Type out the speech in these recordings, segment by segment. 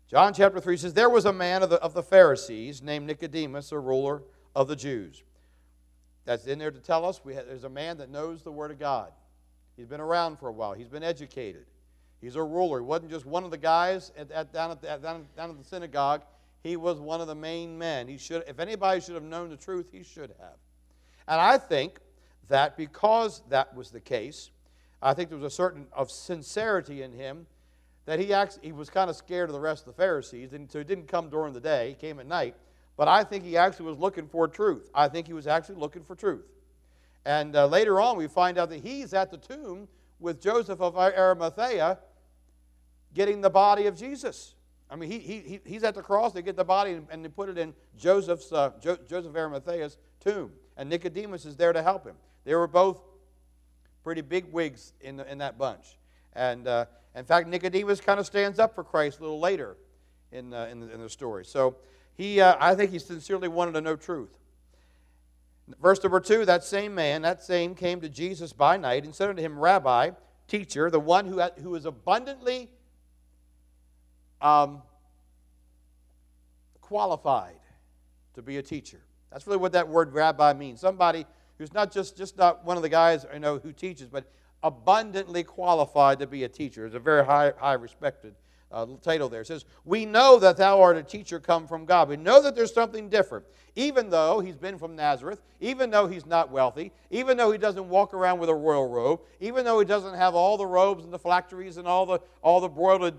John chapter 3 says, there was a man of the Pharisees named Nicodemus, a ruler of the Jews. That's in there to tell us there's a man that knows the Word of God. He's been around for a while. He's been educated. He's a ruler. He wasn't just one of the guys down at the synagogue. He was one of the main men. If anybody should have known the truth, he should have. And I think that because that was the case, I think there was a certain of sincerity in him that he was kind of scared of the rest of the Pharisees, and so he didn't come during the day. He came at night. But I think he actually was looking for truth. I think he was actually looking for truth. And later on, we find out that he's at the tomb with Joseph of Arimathea getting the body of Jesus. I mean, he's at the cross. They get the body and they put it in Joseph of Arimathea's tomb. And Nicodemus is there to help him. They were both pretty big wigs in that bunch. And in fact, Nicodemus kind of stands up for Christ a little later in the story. So I think he sincerely wanted to know truth. Verse number 2, that same came to Jesus by night and said unto him, Rabbi, teacher, the one who is abundantly qualified to be a teacher. That's really what that word rabbi means. Somebody who's not just not one of the guys who teaches, but abundantly qualified to be a teacher. It's a very high respected title there. It says, we know that thou art a teacher come from God. We know that there's something different. Even though he's been from Nazareth, even though he's not wealthy, even though he doesn't walk around with a royal robe, even though he doesn't have all the robes and the phylacteries and all the broidered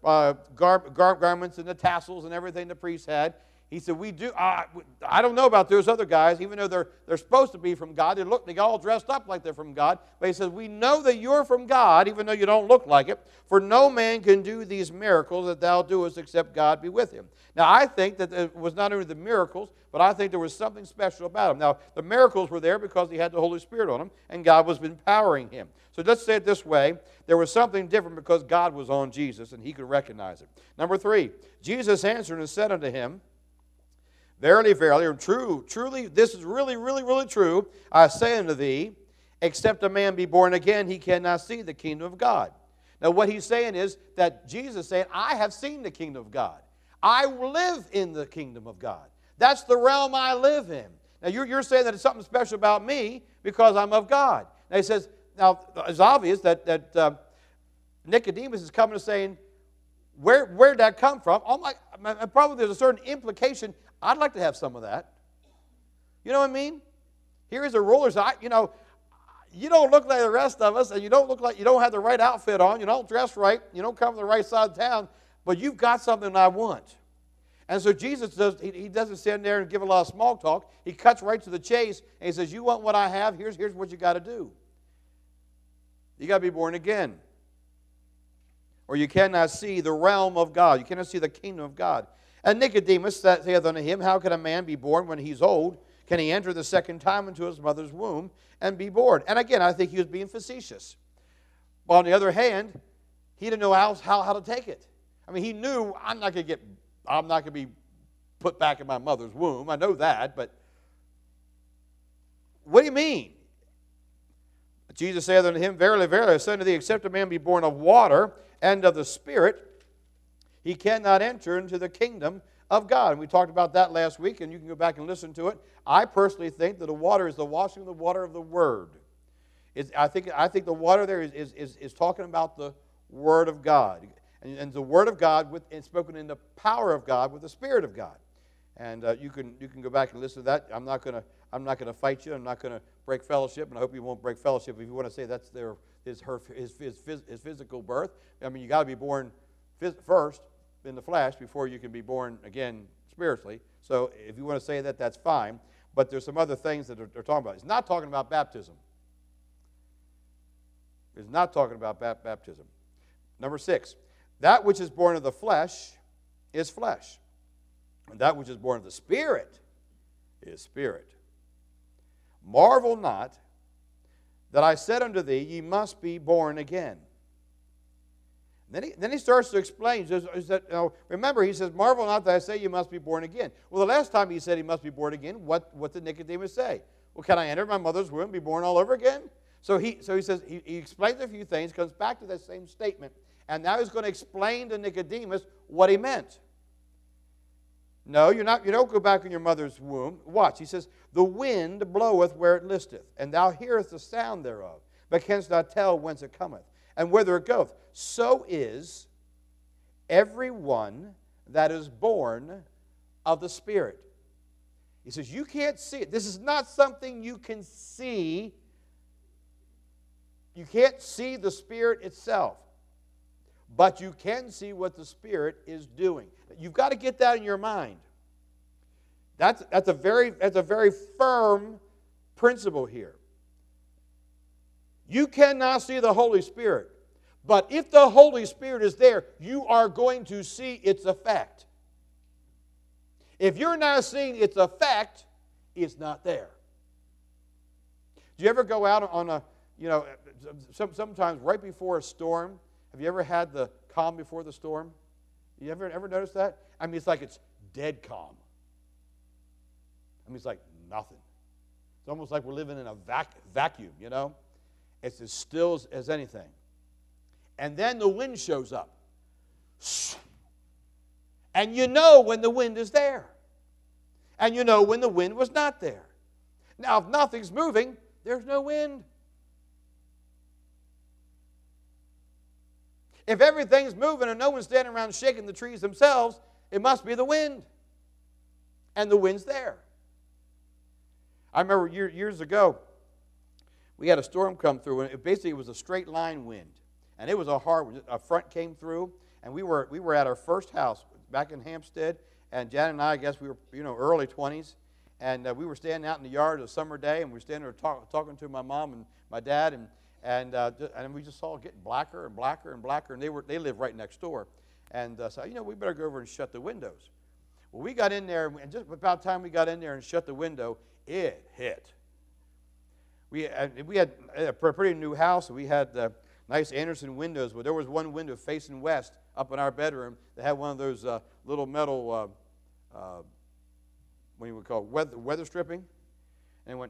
garments and the tassels and everything the priests had, he said, we do. I don't know about those other guys, even though they're supposed to be from God. They all dressed up like they're from God. But he says, we know that you're from God, even though you don't look like it. For no man can do these miracles that thou doest except God be with him. Now, I think that it was not only the miracles, but I think there was something special about him. Now, the miracles were there because he had the Holy Spirit on him, and God was empowering him. So let's say it this way. There was something different because God was on Jesus, and he could recognize it. Number 3, Jesus answered and said unto him, Verily, verily, or truly, this is really, really, really true. I say unto thee, except a man be born again, he cannot see the kingdom of God. Now, what he's saying is that Jesus is saying, I have seen the kingdom of God. I live in the kingdom of God. That's the realm I live in. Now, you're saying that it's something special about me because I'm of God. Now, he says, now, it's obvious that Nicodemus is coming and saying, where'd that come from? Probably there's a certain implication. I'd like to have some of that. You know what I mean? Here is a ruler. So you don't look like the rest of us, and you don't look like you don't have the right outfit on. You don't dress right. You don't come from the right side of town. But you've got something I want. And so Jesus he doesn't stand there and give a lot of small talk. He cuts right to the chase, and he says, you want what I have? Here's what you got to do. You got to be born again. Or you cannot see the realm of God. You cannot see the kingdom of God. And Nicodemus saith unto him, how can a man be born when he's old? Can he enter the second time into his mother's womb and be born? And again, I think he was being facetious. But on the other hand, he didn't know how to take it. I mean, he knew, I'm not going to be put back in my mother's womb. I know that, but what do you mean? Jesus saith unto him, Verily, verily, I say unto thee, except a man be born of water and of the Spirit, he cannot enter into the kingdom of God. And we talked about that last week, and you can go back and listen to it. I personally think that the water is the washing of the water of the Word. I think the water there is talking about the Word of God. And the Word of God it's spoken in the power of God with the Spirit of God. And you can go back and listen to that. I'm not going to fight you. I'm not going to break fellowship, and I hope you won't break fellowship. If you want to say that's his physical birth, I mean, you got to be born first in the flesh before you can be born again spiritually. So if you want to say that, that's fine. But there's some other things that they're talking about. It's not talking about baptism. It's not talking about baptism. Number 6, that which is born of the flesh is flesh, and that which is born of the Spirit is spirit. Marvel not that I said unto thee, ye must be born again. Then he starts to explain. Remember, he says, marvel not that I say you must be born again. Well, the last time he said he must be born again, what did Nicodemus say? Well, can I enter my mother's womb and be born all over again? So he says, he explains a few things, comes back to that same statement, And now he's going to explain to Nicodemus what he meant. No, you don't go back in your mother's womb. Watch, he says, the wind bloweth where it listeth, and thou hearest the sound thereof, but canst not tell whence it cometh, and whither it goeth. So is every one that is born of the Spirit. He says, you can't see it. This is not something you can see. You can't see the Spirit itself, but you can see what the Spirit is doing. You've got to get that in your mind. That's a very firm principle here. You cannot see the Holy Spirit, but if the Holy Spirit is there, you are going to see its effect. If you're not seeing its effect, it's not there. Do you ever go out on a, sometimes right before a storm? Have you ever had the calm before the storm? You ever notice that? I mean, it's like it's dead calm. I mean, it's like nothing. It's almost like we're living in a vacuum, you know? It's as still as anything. And then the wind shows up. And you know when the wind is there. And you know when the wind was not there. Now, if nothing's moving, there's no wind. If everything's moving and no one's standing around shaking the trees themselves, it must be the wind. And the wind's there. I remember years ago, we had a storm come through, and it was a straight line wind. And it was a hard one. A front came through, and we were at our first house back in Hampstead, and Janet and I guess we were, early 20s, and we were standing out in the yard a summer day, and we were standing there talking to my mom and my dad, and we just saw it getting blacker and blacker and blacker, and they lived right next door. And so, we better go over and shut the windows. Well, we got in there, and just about the time we got in there and shut the window, it hit. We had a pretty new house, and we had nice Anderson windows, but there was one window facing west up in our bedroom that had one of those little metal, what do you call it, weather stripping, and it went.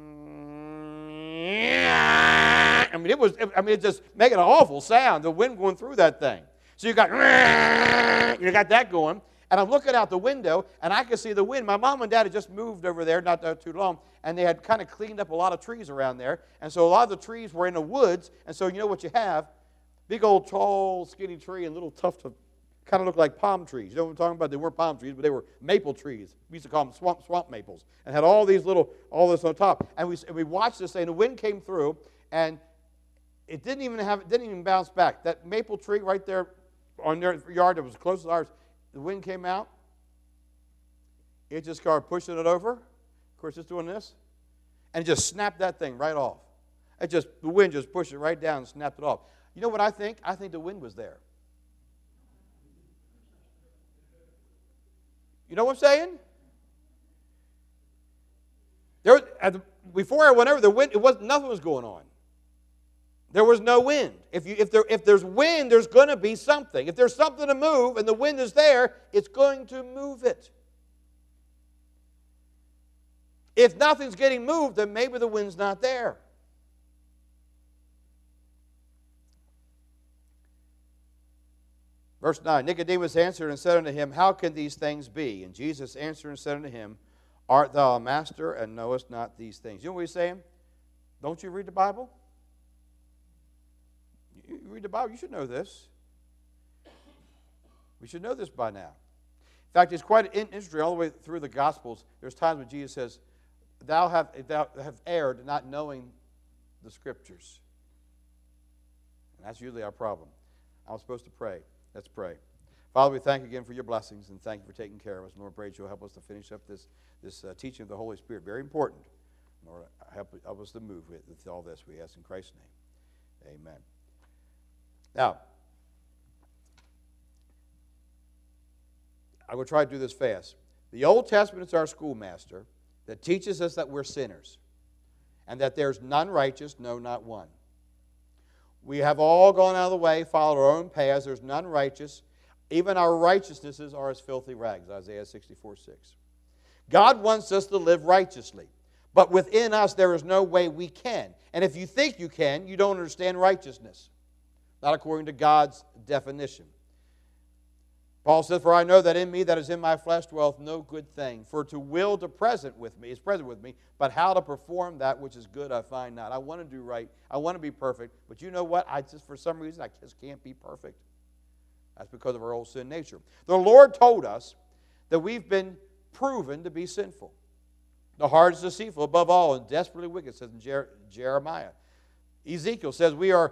It just making an awful sound. The wind going through that thing. So you got that going, and I'm looking out the window, and I could see the wind. My mom and dad had just moved over there, not too long, and they had kind of cleaned up a lot of trees around there, and so a lot of the trees were in the woods, and so you know what you have? Big old tall, skinny tree and little tuft of, kind of look like palm trees. You know what I'm talking about? They weren't palm trees, but they were maple trees. We used to call them swamp maples, and had all this on top. And we watched this thing, and the wind came through, and it didn't even bounce back. That maple tree right there on their yard that was close to ours, the wind came out. It just started pushing it over. Of course, it's doing this, and it just snapped that thing right off. The wind just pushed it right down and snapped it off. You know what I think? I think the wind was there. You know what I'm saying? Before I went over, the wind, nothing was going on. There was no wind. If there's wind, there's going to be something. If there's something to move and the wind is there, it's going to move it. If nothing's getting moved, then maybe the wind's not there. Verse 9, Nicodemus answered and said unto him, How can these things be? And Jesus answered and said unto him, Art thou a master, and knowest not these things? You know what he's saying? Don't you read the Bible? You read the Bible, you should know this. We should know this by now. In fact, it's quite interesting all the way through the Gospels. There's times when Jesus says, Thou have erred not knowing the Scriptures. And that's usually our problem. I'm supposed to pray. Let's pray. Father, we thank you again for your blessings, and thank you for taking care of us. Lord, pray that you'll help us to finish up this teaching of the Holy Spirit. Very important. Lord, help us to move with all this. We ask in Christ's name. Amen. Now, I will try to do this fast. The Old Testament is our schoolmaster that teaches us that we're sinners and that there's none righteous, no, not one. We have all gone out of the way, followed our own paths. There's none righteous. Even our righteousnesses are as filthy rags, Isaiah 64:6. God wants us to live righteously, but within us there is no way we can. And if you think you can, you don't understand righteousness. not according to God's definition. Paul says, "For I know that in me, that is in my flesh, dwelleth no good thing. For to will to present with me, but how to perform that which is good I find not." I want to do right. I want to be perfect. But you know what? For some reason, I just can't be perfect. That's because of our old sin nature. The Lord told us that we've been proven to be sinful. The heart is deceitful above all and desperately wicked, says in Jeremiah. Ezekiel says we were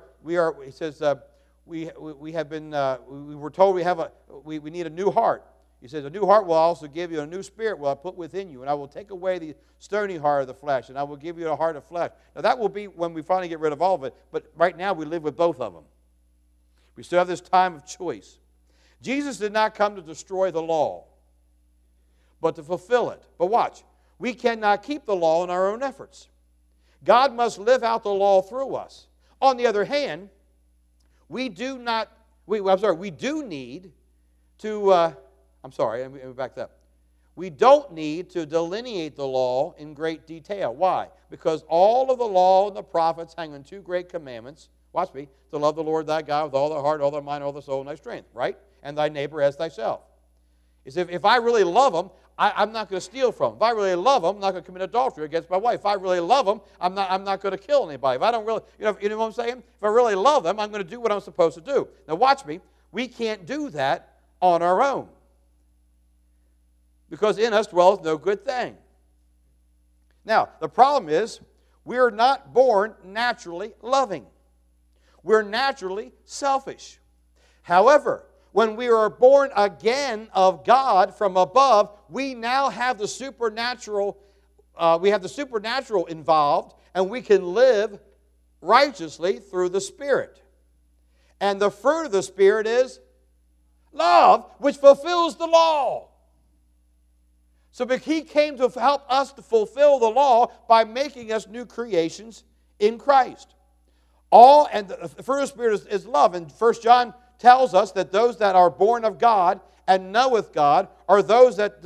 told we need a new heart. He says, "A new heart will also give you, a new spirit will I put within you, and I will take away the stony heart of the flesh, and I will give you a heart of flesh." Now that will be when we finally get rid of all of it, but right now we live with both of them. We still have this time of choice. Jesus did not come to destroy the law, but to fulfill it. But watch, we cannot keep the law in our own efforts. God must live out the law through us. On the other hand, we do need to, let me back that up. We don't need to delineate the law in great detail. Why? Because all of the law and the prophets hang on two great commandments. Watch me. To love the Lord thy God with all thy heart, all thy mind, all thy soul, and thy strength. Right? And thy neighbor as thyself. If I really love them, I'm not going to steal from them. If I really love them, I'm not going to commit adultery against my wife. If I really love them, I'm not going to kill anybody. If I don't really, you know what I'm saying? If I really love them, I'm going to do what I'm supposed to do. Now watch me. We can't do that on our own. Because in us dwelleth no good thing. Now, the problem is, we're not born naturally loving. We're naturally selfish. However, when we are born again of God from above, we now have the supernatural. Involved, and we can live righteously through the Spirit. And the fruit of the Spirit is love, which fulfills the law. So He came to help us to fulfill the law by making us new creations in Christ. And the fruit of the Spirit is love. And 1 John tells us that those that are born of God and knoweth God are those that,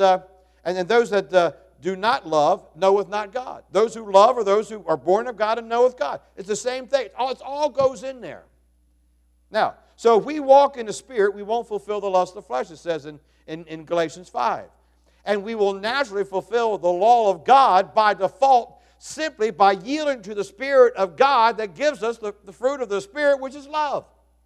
do not love knoweth not God. Those who love are those who are born of God and knoweth God. It's the same thing. It all goes in there. Now, so if we walk in the Spirit, we won't fulfill the lust of the flesh, it says in Galatians 5. And we will naturally fulfill the law of God by default, simply by yielding to the Spirit of God that gives us the fruit of the Spirit, which is love.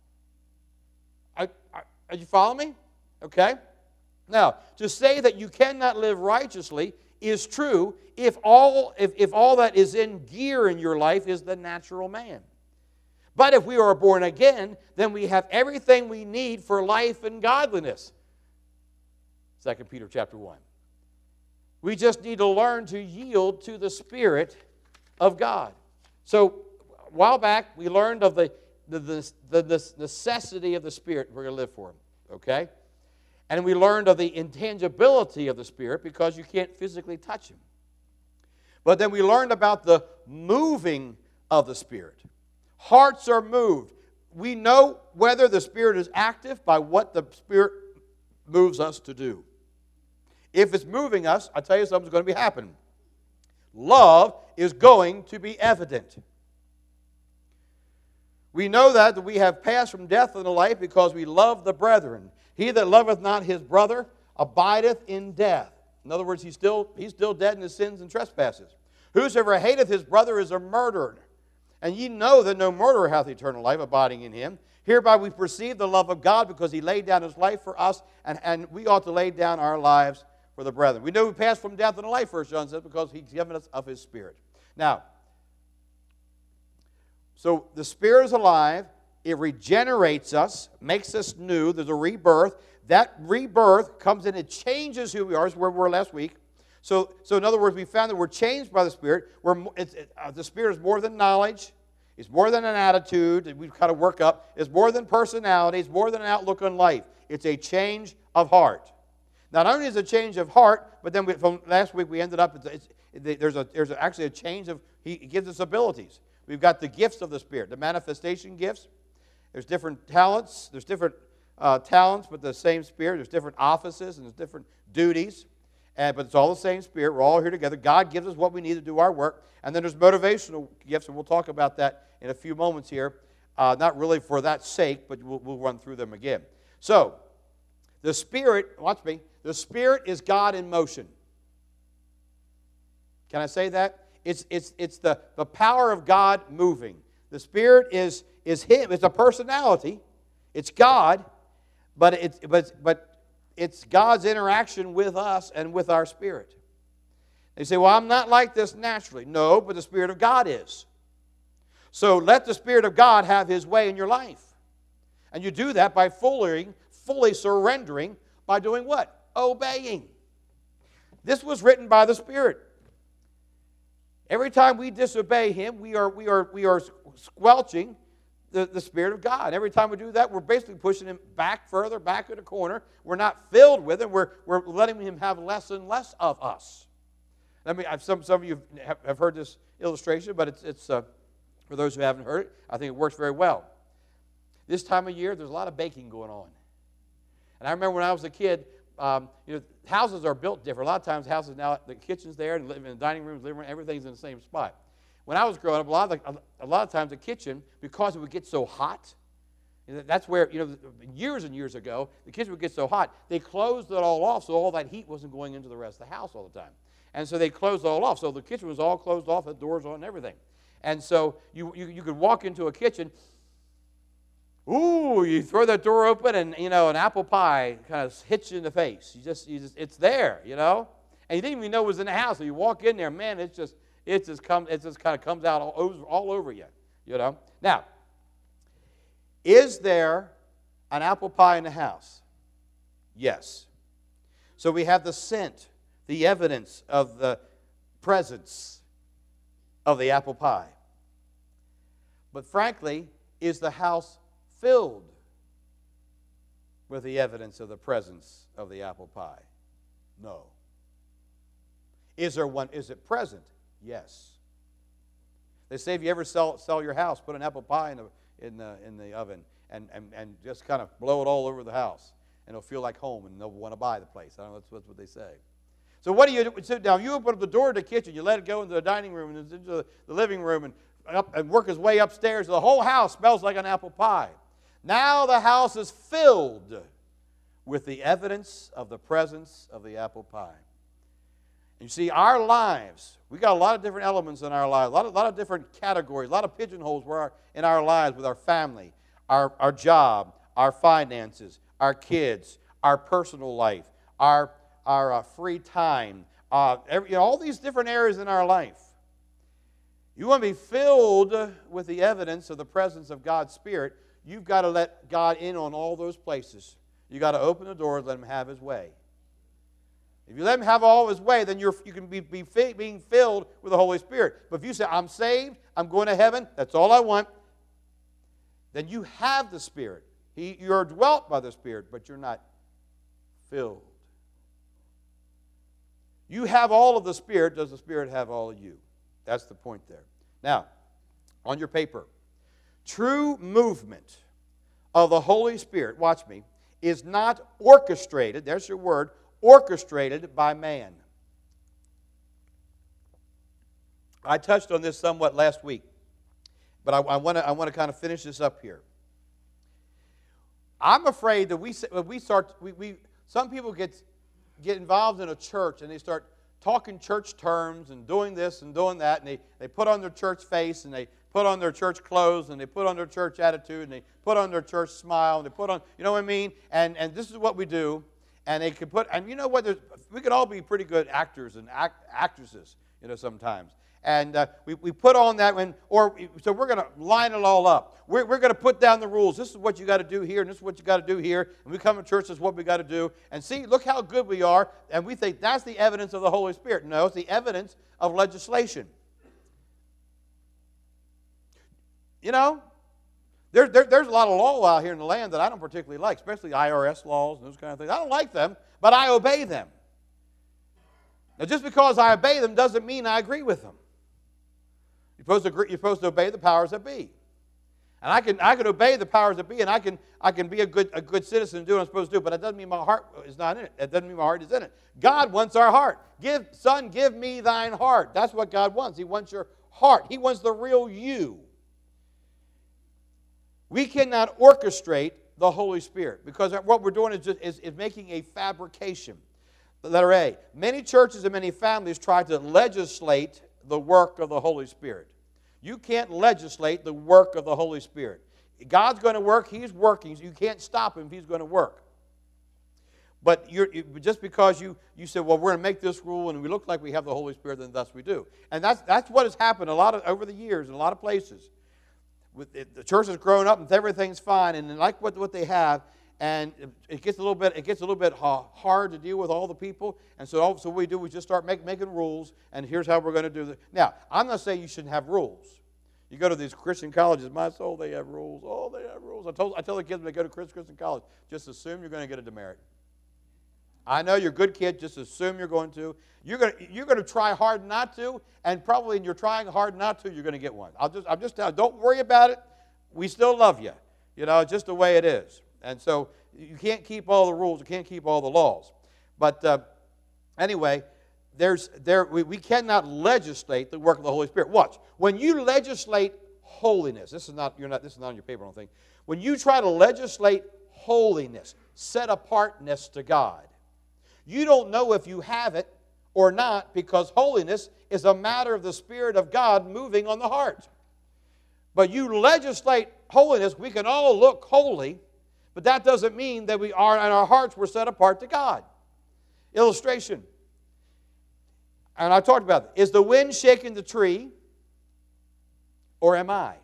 Are you following me? Okay. Now, to say that you cannot live righteously is true if all that is in gear in your life is the natural man. But if we are born again, then we have everything we need for life and godliness. 2 Peter chapter 1. We just need to learn to yield to the Spirit of God. So, a while back, we learned of the necessity of the Spirit we're going to live for Him. Okay? And we learned of the intangibility of the Spirit because you can't physically touch Him. But then we learned about the moving of the Spirit. Hearts are moved. We know whether the Spirit is active by what the Spirit moves us to do. If it's moving us, I tell you something's going to be happening. Love is going to be evident. We know that we have passed from death unto life because we love the brethren. He that loveth not his brother abideth in death. In other words, he's still dead in his sins and trespasses. Whosoever hateth his brother is a murderer. And ye know that no murderer hath eternal life abiding in him. Hereby we perceive the love of God because He laid down His life for us, and we ought to lay down our lives for the brethren. We know we passed from death unto life, 1 John says, because He's given us of His Spirit. Now, so the Spirit is alive. It regenerates us, makes us new. There's a rebirth. That rebirth comes in, it changes who we are. That's where we were last week. So in other words, we found that we're changed by the Spirit. The Spirit is more than knowledge. It's more than an attitude that we've got to work up. It's more than personality. It's more than an outlook on life. It's a change of heart. Not only is it a change of heart, but then from last week we ended up, there's actually a change of, He gives us abilities. We've got the gifts of the Spirit, the manifestation gifts. There's different talents. There's different talents, but the same Spirit. There's different offices and there's different duties. But it's all the same Spirit. We're all here together. God gives us what we need to do our work. And then there's motivational gifts, and we'll talk about that in a few moments here. Not really for that sake, but we'll run through them again. So, the Spirit, watch me, the Spirit is God in motion. Can I say that? It's the power of God moving. The Spirit is Him. It's a personality. It's God, but it's God's interaction with us and with our spirit. They say, well, I'm not like this naturally. No, but the Spirit of God is. So let the Spirit of God have His way in your life. And you do that by fully surrendering, by doing what? Obeying. This was written by the Spirit. Every time we disobey Him, we are squelching the Spirit of God. Every time we do that, we're basically pushing Him back further, back in the corner. We're not filled with Him. We're letting Him have less and less of us. Some of you have heard this illustration, but it's for those who haven't heard it, I think it works very well. This time of year, there's a lot of baking going on. And I remember when I was a kid, houses are built different. A lot of times houses now, the kitchen's there, and the dining room, living room, everything's in the same spot. When I was growing up, a lot of times the kitchen, because it would get so hot, that's where, years and years ago, the kitchen would get so hot, they closed it all off so all that heat wasn't going into the rest of the house all the time. And so they closed it all off. So the kitchen was all closed off, the doors on and everything. And so you could walk into a kitchen, you throw that door open, and an apple pie kind of hits you in the face. It's there, and you didn't even know it was in the house. So you walk in there, man, it just kind of comes out all over you, Now, is there an apple pie in the house? Yes. So we have the scent, the evidence of the presence of the apple pie. But frankly, is the house filled with the evidence of the presence of the apple pie? No. Is it present? Yes. They say if you ever sell your house, put an apple pie in the oven and just kind of blow it all over the house, and it'll feel like home, and they'll want to buy the place. I don't know, that's what they say. So what do you do? So now you open up the door to the kitchen, you let it go into the dining room and into the living room and work its way upstairs. The whole house smells like an apple pie. Now the house is filled with the evidence of the presence of the apple pie. You see, our lives, we got a lot of different elements in our lives, a lot of different categories, a lot of pigeonholes in our lives with our family, our job, our finances, our kids, our personal life, our free time, all these different areas in our life. You want to be filled with the evidence of the presence of God's Spirit, you've got to let God in on all those places. You've got to open the door and let Him have His way. If you let Him have all His way, then you can be being filled with the Holy Spirit. But if you say, I'm saved, I'm going to heaven, that's all I want, then you have the Spirit. You're dwelt by the Spirit, but you're not filled. You have all of the Spirit. Does the Spirit have all of you? That's the point there. Now, on your paper, true movement of the Holy Spirit, watch me, is not orchestrated, there's your word, orchestrated by man. I touched on this somewhat last week, but I want to kind of finish this up here. I'm afraid that some people get involved in a church and they start talking church terms and doing this and doing that, and they put on their church face, and they put on their church clothes, and they put on their church attitude, and they put on their church smile, and they put on, you know what I mean? And this is what we do. And they could put, and you know what? We could all be pretty good actors and actresses, sometimes. And we put on that, so we're going to line it all up. We're going to put down the rules. This is what you got to do here, and this is what you got to do here. And we come to church, this is what we got to do. And see, look how good we are. And we think that's the evidence of the Holy Spirit. No, it's the evidence of legislation. There's a lot of law out here in the land that I don't particularly like, especially IRS laws and those kind of things. I don't like them, but I obey them. Now, just because I obey them doesn't mean I agree with them. You're supposed to obey the powers that be. And I can obey the powers that be, and I can be a good citizen and do what I'm supposed to do, but that doesn't mean my heart is not in it. That doesn't mean my heart is in it. God wants our heart. Son, give me thine heart. That's what God wants. He wants your heart. He wants the real you. We cannot orchestrate the Holy Spirit because what we're doing is making a fabrication. Letter A. Many churches and many families try to legislate the work of the Holy Spirit. You can't legislate the work of the Holy Spirit. God's going to work. He's working. You can't stop Him if He's going to work. But just because you said, well, we're going to make this rule and we look like we have the Holy Spirit, then thus we do. And that's what has happened over the years in a lot of places. The church has grown up and everything's fine and they like what they have, and it gets a little bit hard to deal with all the people. And so what we do is just start making rules, and here's how we're going to do it. Now, I'm not saying you shouldn't have rules. You go to these Christian colleges, my soul, they have rules. Oh, they have rules. I tell the kids when they go to Christian college, just assume you're going to get a demerit. I know you're good kids, just assume you're going to. You're going to try hard not to, and probably in your trying hard not to, you're going to get one. I'm just telling you, don't worry about it. We still love you. You know, it's just the way it is. And so you can't keep all the rules, you can't keep all the laws. But anyway, we cannot legislate the work of the Holy Spirit. Watch. When you legislate holiness, this is not on your paper, I don't think. When you try to legislate holiness, set apartness to God, you don't know if you have it or not, because holiness is a matter of the Spirit of God moving on the heart. But you legislate holiness, we can all look holy, but that doesn't mean that we are, and our hearts were set apart to God. Illustration. And I talked about it. Is the wind shaking the tree, or am I?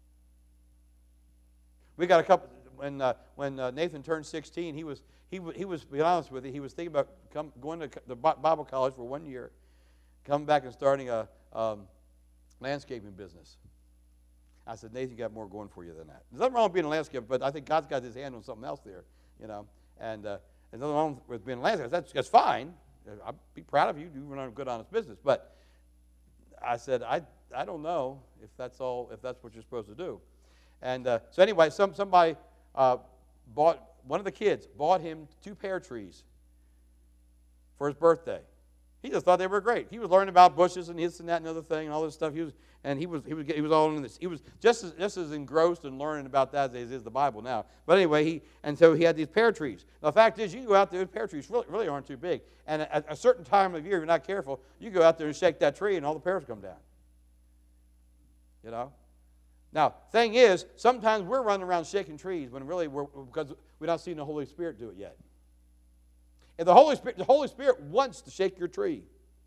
We got a couple. When Nathan turned 16, he was, to be honest with you, he was thinking about going to the Bible college for 1 year, coming back and starting a landscaping business. I said, Nathan, you got more going for you than that. There's nothing wrong with being a landscaper, but I think God's got His hand on something else there, you know. And there's nothing wrong with being a landscaper. That's fine. I'd be proud of you. You run a good, honest business. But I said, I don't know if that's what you're supposed to do. And so anyway, somebody one of the kids bought him 2 pear trees for his birthday. He just thought they were great. He was learning about bushes and this and that and other thing and all this stuff. He was all in this. He was just as engrossed in learning about that as is the Bible now. But anyway, so he had these pear trees. Now, the fact is, you can go out there, pear trees really aren't too big. And at a certain time of year, if you're not careful, you go out there and shake that tree and all the pears come down. You know? Now, thing is, sometimes we're running around shaking trees when really because we're not seeing the Holy Spirit do it yet. And the Holy Spirit wants to shake your tree.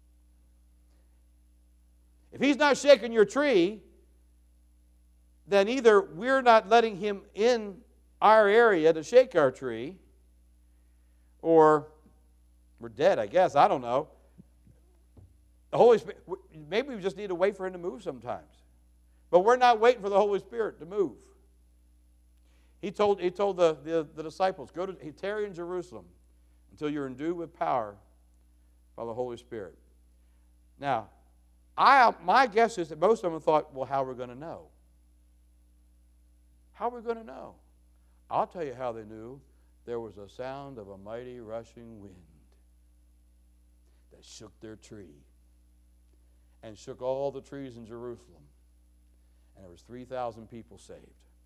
If He's not shaking your tree, then either we're not letting Him in our area to shake our tree, or we're dead, I guess. I don't know. The Holy Spirit, maybe we just need to wait for Him to move sometimes. But we're not waiting for the Holy Spirit to move. He told the disciples, tarry in Jerusalem until you're endued with power by the Holy Spirit. Now, my guess is that most of them thought, well, how are we going to know? How are we going to know? I'll tell you how they knew. There was a sound of a mighty rushing wind that shook their tree and shook all the trees in Jerusalem. And there was 3,000 people saved.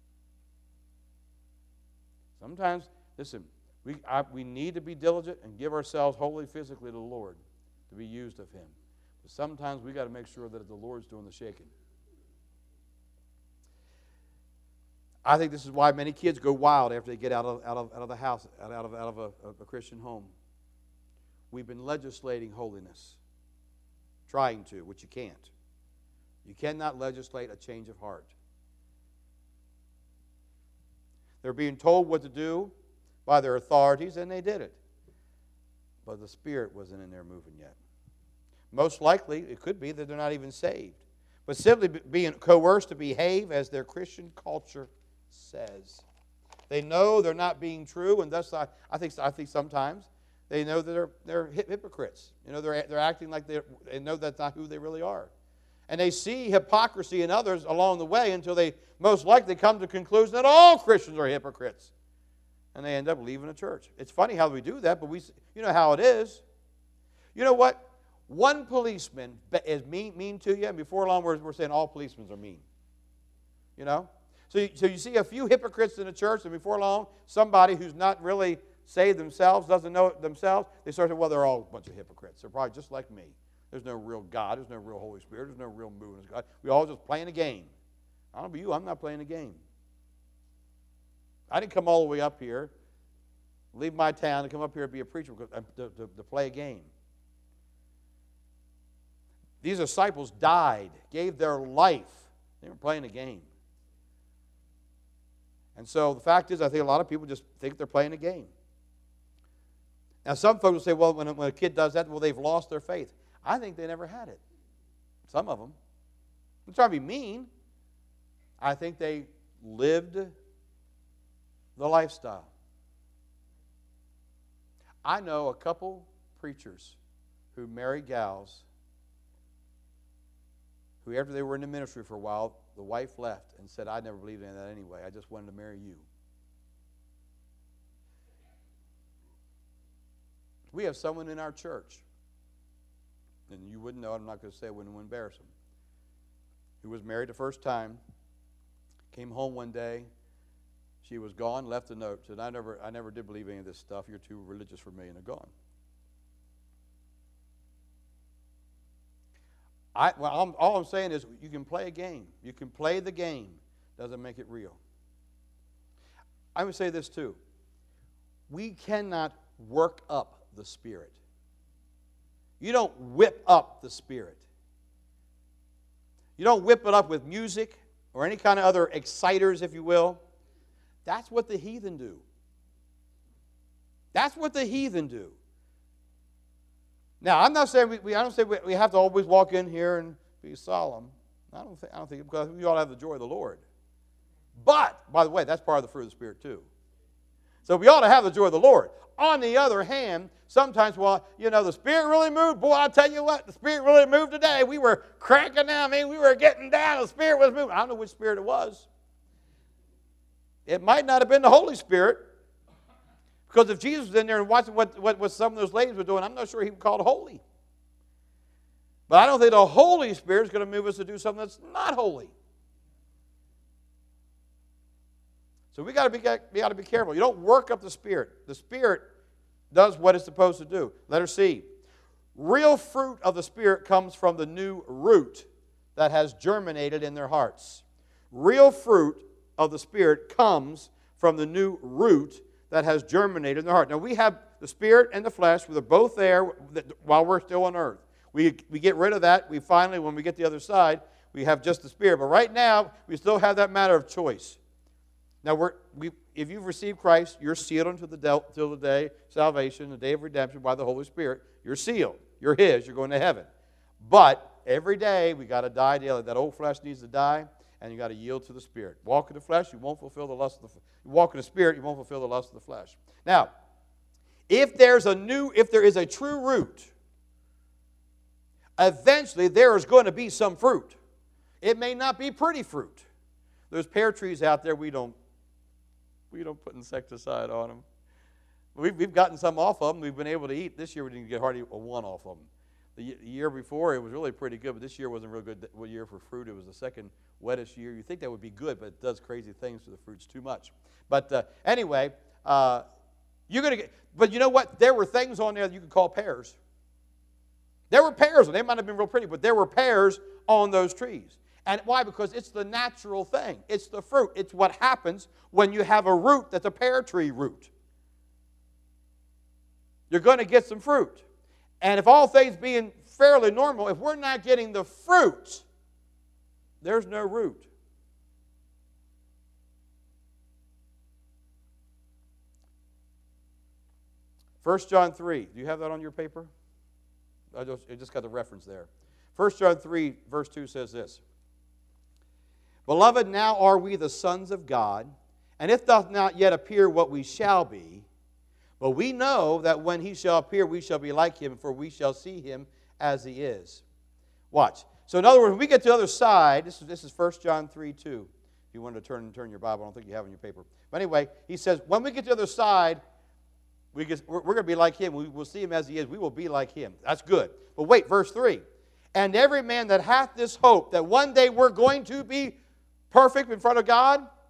Sometimes, listen, we need to be diligent and give ourselves wholly physically to the Lord to be used of Him. But sometimes we got to make sure that the Lord's doing the shaking. I think this is why many kids go wild after they get out of the house, out of a Christian home. We've been legislating holiness, trying to, which you can't. You cannot legislate a change of heart. They're being told what to do by their authorities, and they did it. But the Spirit wasn't in there moving yet. Most likely, it could be that they're not even saved, but simply being coerced to behave as their Christian culture says. They know they're not being true, and thus I think sometimes they know that they're hypocrites. You know, they're acting like they know that's not who they really are. And they see hypocrisy in others along the way until they most likely come to the conclusion that all Christians are hypocrites. And they end up leaving the church. It's funny how we do that, but you know how it is. You know what? One policeman is mean to you, and before long we're saying all policemen are mean. You know? So you see a few hypocrites in the church, and before long, somebody who's not really saved themselves, doesn't know it themselves, they start saying, well, they're all a bunch of hypocrites. They're probably just like me. There's no real God. There's no real Holy Spirit. There's no real movement of God. We all just playing a game. I don't know about you. I'm not playing a game. I didn't come all the way up here, leave my town, to come up here and be a preacher to play a game. These disciples died, gave their life. They were playing a game. And so the fact is, I think a lot of people just think they're playing a game. Now, some folks will say, well, when a kid does that, well, they've lost their faith. I think they never had it. Some of them. I'm trying to be mean. I think they lived the lifestyle. I know a couple preachers who married gals who, after they were in the ministry for a while, the wife left and said, I never believed in that anyway. I just wanted to marry you. We have someone in our church, and you wouldn't know it, I'm not going to say it, wouldn't embarrass him, who was married the first time, came home one day, she was gone, left a note, said, I never did believe any of this stuff, you're too religious for me, and they're gone. All I'm saying is you can play a game. You can play the game. Doesn't make it real. I would say this too. We cannot work up the Spirit. You don't whip up the Spirit. You don't whip it up with music or any kind of other exciters, if you will. That's what the heathen do. That's what the heathen do. Now, I'm not saying I don't say we have to always walk in here and be solemn. I don't think because we ought to have the joy of the Lord. But, by the way, that's part of the fruit of the Spirit too. So we ought to have the joy of the Lord. On the other hand, sometimes, well, the Spirit really moved. Boy, I'll tell you what, the Spirit really moved today. We were cranking down. We were getting down. The Spirit was moving. I don't know which Spirit it was. It might not have been the Holy Spirit. Because if Jesus was in there and watching what some of those ladies were doing, I'm not sure he would call it holy. But I don't think the Holy Spirit is going to move us to do something that's not holy. So we got to be careful. You don't work up the Spirit. The Spirit does what it's supposed to do. Letter C. Real fruit of the Spirit comes from the new root that has germinated in their hearts. Real fruit of the Spirit comes from the new root that has germinated in their heart. Now, we have the Spirit and the flesh. They're both there while we're still on earth. We get rid of that. We finally, when we get to the other side, we have just the Spirit. But right now, we still have that matter of choice. Now, if you've received Christ, you're sealed until the day of salvation, the day of redemption by the Holy Spirit. You're sealed. You're His. You're going to heaven. But every day, we got to die daily. That old flesh needs to die. And you got to yield to the Spirit. Walk in the flesh, you won't fulfill the lust of the flesh. Walk in the Spirit, you won't fulfill the lust of the flesh. Now, if there is a true root, eventually there is going to be some fruit. It may not be pretty fruit. There's pear trees out there we don't put insecticide on them. We've gotten some off of them. We've been able to eat. This year we didn't get hardly one off of them. The year before, it was really pretty good, but this year wasn't a real good year for fruit. It was the second wettest year. You think that would be good, but it does crazy things to the fruits too much. But anyway, you're going to get, but you know what? There were things on there that you could call pears. There were pears, and they might have been real pretty, but there were pears on those trees. And why? Because it's the natural thing. It's the fruit. It's what happens when you have a root that's a pear tree root. You're going to get some fruit. And if all things being fairly normal, if we're not getting the fruit, there's no root. First John 3. Do you have that on your paper? I just got the reference there. 1 John 3, verse 2 says this. Beloved, now are we the sons of God, and it doth not yet appear what we shall be, but we know that when He shall appear, we shall be like Him, for we shall see Him as He is. Watch. So in other words, when we get to the other side, this is 1 John 3, 2. If you wanted to turn your Bible, I don't think you have it on your paper. But anyway, he says, when we get to the other side, we're going to be like Him. We will see Him as He is. We will be like Him. That's good. But wait, verse 3. And every man that hath this hope, that one day we're going to be perfect in front of God,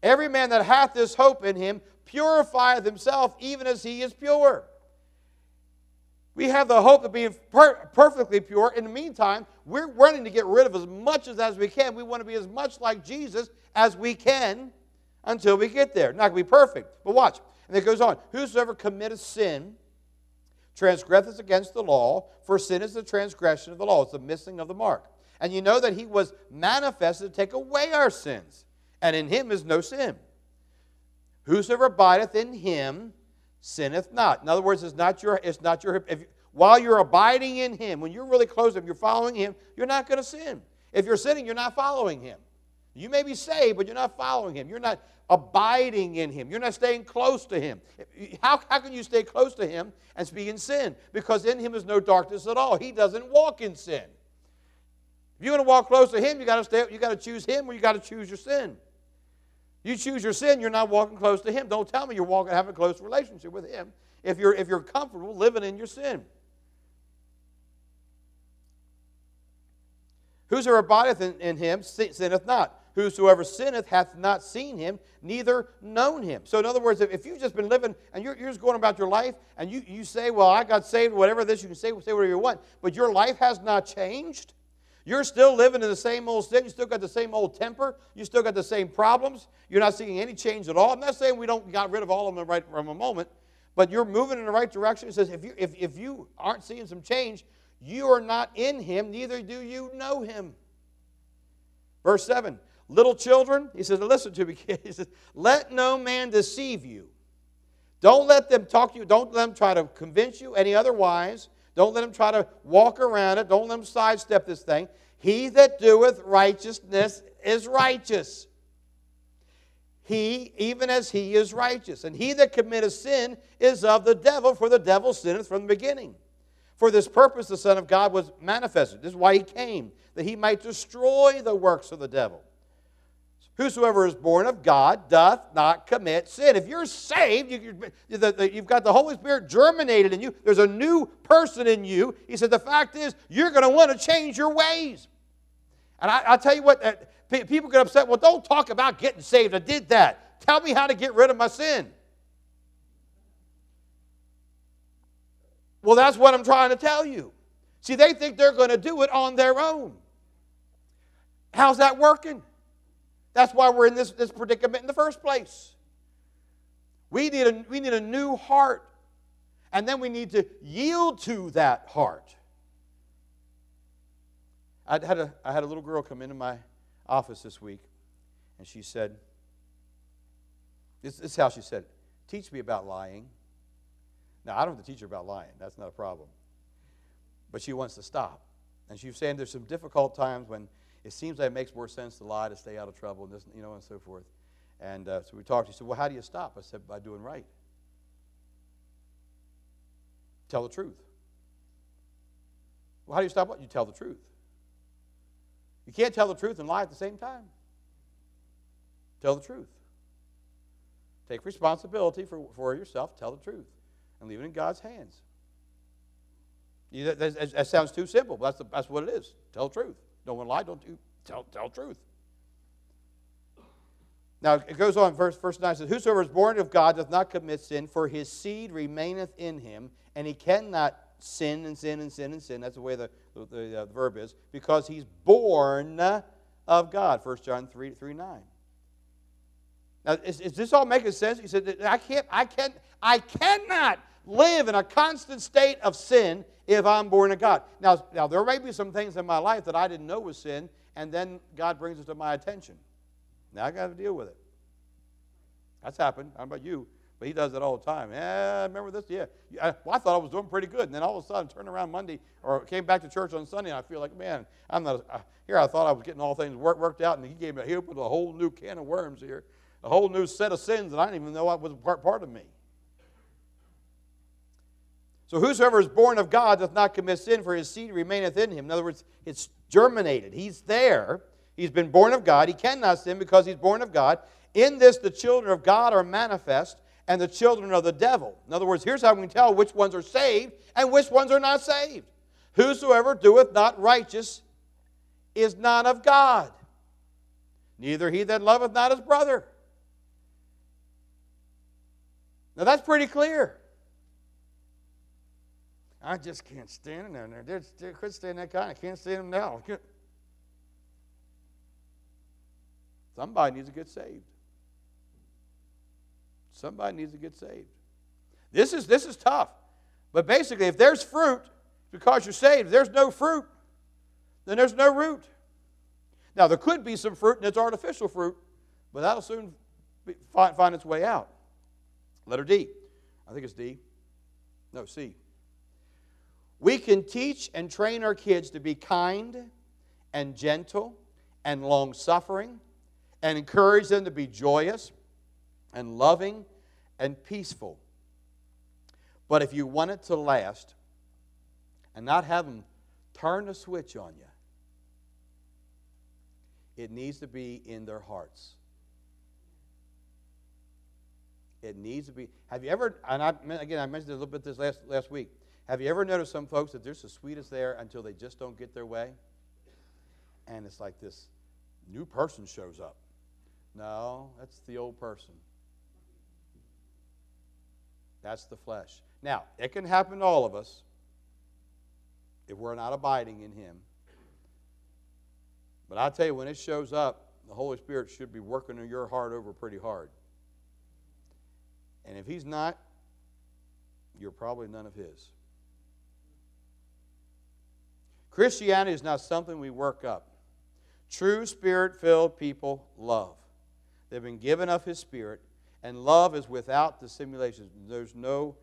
Every man that hath this hope in him purifieth himself, even as he is pure. We have the hope of being perfectly pure. In the meantime, we're wanting to get rid of as much as we can. We want to be as much like Jesus as we can until we get there. Not going to be perfect, but watch. And it goes on. Whosoever committeth sin transgresseth against the law, for sin is the transgression of the law. It's the missing of the mark. And you know that he was manifested to take away our sins, and in him is no sin. Whosoever abideth in him sinneth not. In other words, while you're abiding in him, when you're really close to him, you're following him, you're not going to sin. If you're sinning, you're not following him. You may be saved, but you're not following him. You're not abiding in him. You're not staying close to him. How can you stay close to him and be in sin? Because in him is no darkness at all. He doesn't walk in sin. If you're going to walk close to him, you got to choose him, or you got to choose your sin. You choose your sin, you're not walking close to him. Don't tell me you're walking, having a close relationship with him if you're comfortable living in your sin. Whosoever abideth in him sinneth not. Whosoever sinneth hath not seen him, neither known him. So in other words, if you've just been living and you're just going about your life and you say, well, I got saved, whatever this, you can say whatever you want, but your life has not changed. You're still living in the same old sin. You still got the same old temper. You still got the same problems. You're not seeing any change at all. I'm not saying we got rid of all of them right from a moment, but you're moving in the right direction. It says if you aren't seeing some change, you are not in him, neither do you know him. Verse 7, little children, he says, listen to me, kids. He says, let no man deceive you. Don't let them talk to you. Don't let them try to convince you any otherwise. Don't let them try to walk around it. Don't let them sidestep this thing. He that doeth righteousness is righteous. He, even as he is righteous. And he that committeth sin is of the devil, for the devil sinneth from the beginning. For this purpose the Son of God was manifested. This is why he came, that he might destroy the works of the devil. Whosoever is born of God doth not commit sin. If you're saved, you've got the Holy Spirit germinated in you. There's a new person in you. He said the fact is you're going to want to change your ways. And I'll tell you what, people get upset. Well, don't talk about getting saved. I did that. Tell me how to get rid of my sin. Well, that's what I'm trying to tell you. See, they think they're going to do it on their own. How's that working? That's why we're in this predicament in the first place. We need a new heart, and then we need to yield to that heart. I had a little girl come into my office this week, and she said, this is how she said, teach me about lying. Now, I don't have to teach her about lying. That's not a problem. But she wants to stop. And she was saying there's some difficult times when it seems like it makes more sense to lie to stay out of trouble, and this, and so forth. And so we talked. She said, well, how do you stop? I said, by doing right. Tell the truth. Well, how do you stop what? You tell the truth. You can't tell the truth and lie at the same time. Tell the truth. Take responsibility for yourself. Tell the truth. And leave it in God's hands. That sounds too simple, but that's what it is. Tell the truth. Don't want to lie. Tell truth. Now, it goes on, verse 9 says, whosoever is born of God doth not commit sin, for his seed remaineth in him, and he cannot sin and sin and sin and sin. That's the way the verb is, because he's born of God. 1 John 3:9. Now, is this all making sense? He said, I cannot live in a constant state of sin if I'm born of God. Now, there may be some things in my life that I didn't know was sin, and then God brings it to my attention. Now I got to deal with it. That's happened. I don't know about you, but he does it all the time. Yeah, remember this? Yeah. I thought I was doing pretty good, and then all of a sudden, turn around Monday or came back to church on Sunday, and I feel like, man, I'm not here. I thought I was getting all things worked out, and he opened a whole new can of worms here, a whole new set of sins that I didn't even know was part of me. So whosoever is born of God doth not commit sin, for his seed remaineth in him. In other words, it's germinated. He's there. He's been born of God. He cannot sin because he's born of God. In this, the children of God are manifest, and the children of the devil. In other words, here's how we can tell which ones are saved and which ones are not saved. Whosoever doeth not righteous is not of God, neither he that loveth not his brother. Now that's pretty clear. I just can't stand them there. They couldn't stand that guy. I can't stand him now. Somebody needs to get saved. Somebody needs to get saved. This is tough. But basically, if there's fruit, because you're saved, if there's no fruit, then there's no root. Now, there could be some fruit, and it's artificial fruit, but that'll soon find its way out. Letter D. I think it's D. No, C. We can teach and train our kids to be kind and gentle and long-suffering and encourage them to be joyous and loving and peaceful. But if you want it to last and not have them turn the switch on you, it needs to be in their hearts. It needs to be. Have you ever, and I mentioned a little bit this last week, have you ever noticed some folks that they're the sweetest there until they just don't get their way? And it's like this new person shows up. No, that's the old person. That's the flesh. Now, it can happen to all of us if we're not abiding in Him. But I tell you, when it shows up, the Holy Spirit should be working in your heart over pretty hard. And if He's not, you're probably none of His. Christianity is not something we work up. True Spirit-filled people love. They've been given of His Spirit, and love is without dissimulation. There's no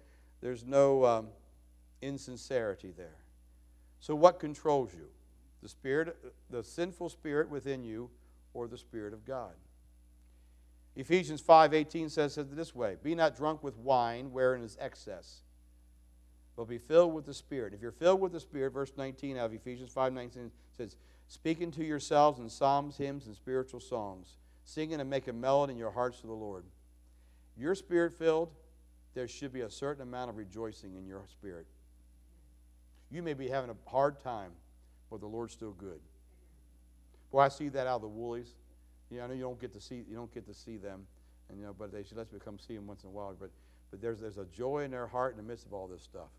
insincerity there. So what controls you? The spirit, the sinful spirit within you, or the Spirit of God? Ephesians 5:18 says it this way: be not drunk with wine, wherein is excess, but be filled with the Spirit. If you're filled with the Spirit, verse 19 of Ephesians 5:19 says, speaking to yourselves in psalms, hymns, and spiritual songs, singing and making melody in your hearts to the Lord. You're Spirit-filled, there should be a certain amount of rejoicing in your spirit. You may be having a hard time, but the Lord's still good. Boy, I see that out of the Woolies. I know you don't get to see them, and but they should let's come see them once in a while. But there's a joy in their heart in the midst of all this stuff.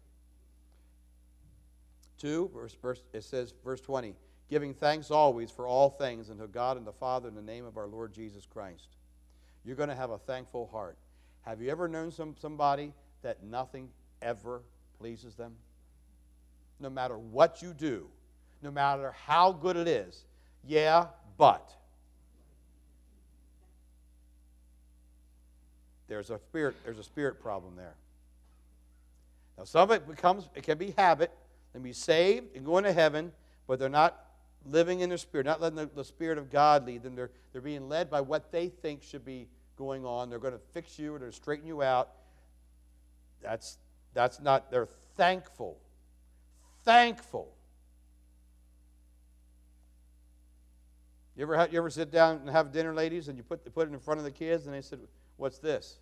2, it says, verse 20, giving thanks always for all things unto God and the Father in the name of our Lord Jesus Christ. You're going to have a thankful heart. Have you ever known somebody that nothing ever pleases them? No matter what you do, no matter how good it is, yeah, but there's a spirit problem there. Now some of it can be habit, and be saved and going to heaven, but they're not living in their spirit, not letting the Spirit of God lead them. They're being led by what they think should be going on. They're going to fix you, or they're straighten you out. That's not, they're thankful. Thankful. You ever sit down and have dinner, ladies, and you put it in front of the kids, and they said, what's this?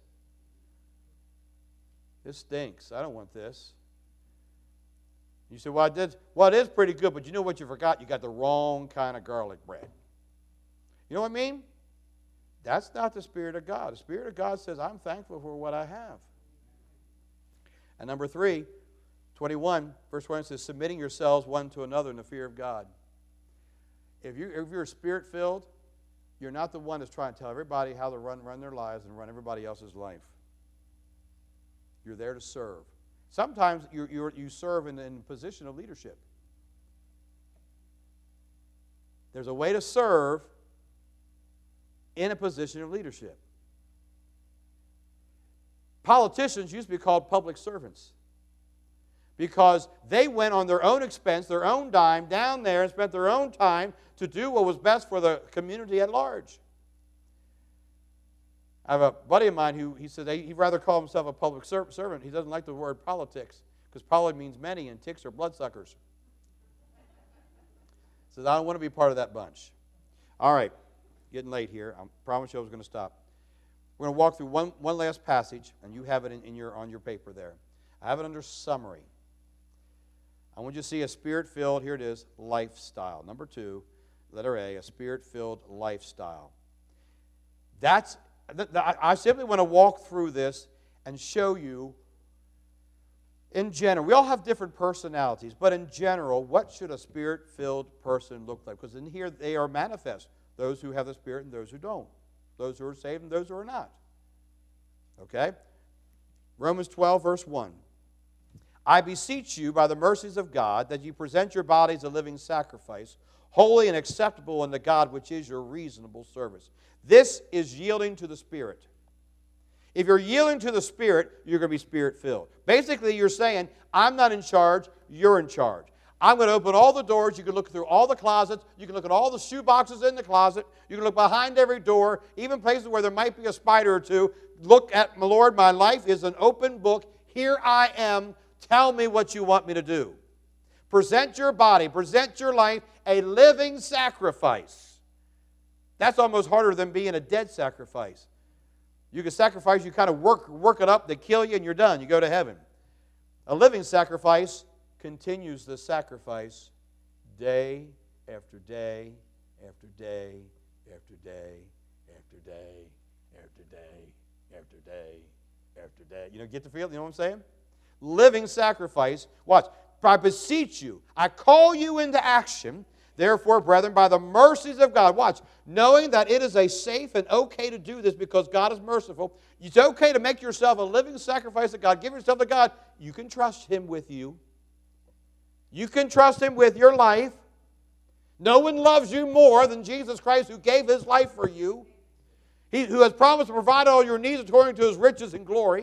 This stinks. I don't want this. You say, well, it is pretty good, but you know what you forgot? You got the wrong kind of garlic bread. You know what I mean? That's not the Spirit of God. The Spirit of God says, I'm thankful for what I have. And number 3, 21, verse 1 says, submitting yourselves one to another in the fear of God. If you're Spirit-filled, you're not the one that's trying to tell everybody how to run their lives and run everybody else's life. You're there to serve. Sometimes you serve in a position of leadership. There's a way to serve in a position of leadership. Politicians used to be called public servants because they went on their own expense, their own dime, down there and spent their own time to do what was best for the community at large. I have a buddy of mine who he said he'd rather call himself a public servant. He doesn't like the word politics because poli means many and ticks are bloodsuckers. He says, I don't want to be part of that bunch. All right, getting late here. I promised you I was going to stop. We're going to walk through one last passage, and you have it on your paper there. I have it under summary. I want you to see a Spirit-filled, here it is, lifestyle. Number 2, letter A, a Spirit-filled lifestyle. I simply want to walk through this and show you, in general, we all have different personalities, but in general, what should a Spirit-filled person look like? Because in here they are manifest, those who have the Spirit and those who don't, those who are saved and those who are not. Okay? Romans 12, verse 1. I beseech you by the mercies of God that you present your bodies a living sacrifice, holy and acceptable unto God, which is your reasonable service. This is yielding to the Spirit. If you're yielding to the Spirit, you're going to be Spirit-filled. Basically, you're saying, I'm not in charge, you're in charge. I'm going to open all the doors. You can look through all the closets. You can look at all the shoe boxes in the closet. You can look behind every door, even places where there might be a spider or two. Look at, my Lord, my life is an open book. Here I am. Tell me what you want me to do. Present your body, present your life, a living sacrifice. That's almost harder than being a dead sacrifice. You can sacrifice, you kind of work it up, they kill you, and you're done. You go to heaven. A living sacrifice continues the sacrifice day after day after day after day after day after day after day after day. You know, get the feel? You know what I'm saying? Living sacrifice. Watch. I beseech you. I call you into action. Therefore, brethren, by the mercies of God, watch, knowing that it is a safe and okay to do this because God is merciful. It's okay to make yourself a living sacrifice to God. Give yourself to God. You can trust Him with you. You can trust Him with your life. No one loves you more than Jesus Christ, who gave His life for you. He who has promised to provide all your needs according to His riches and glory.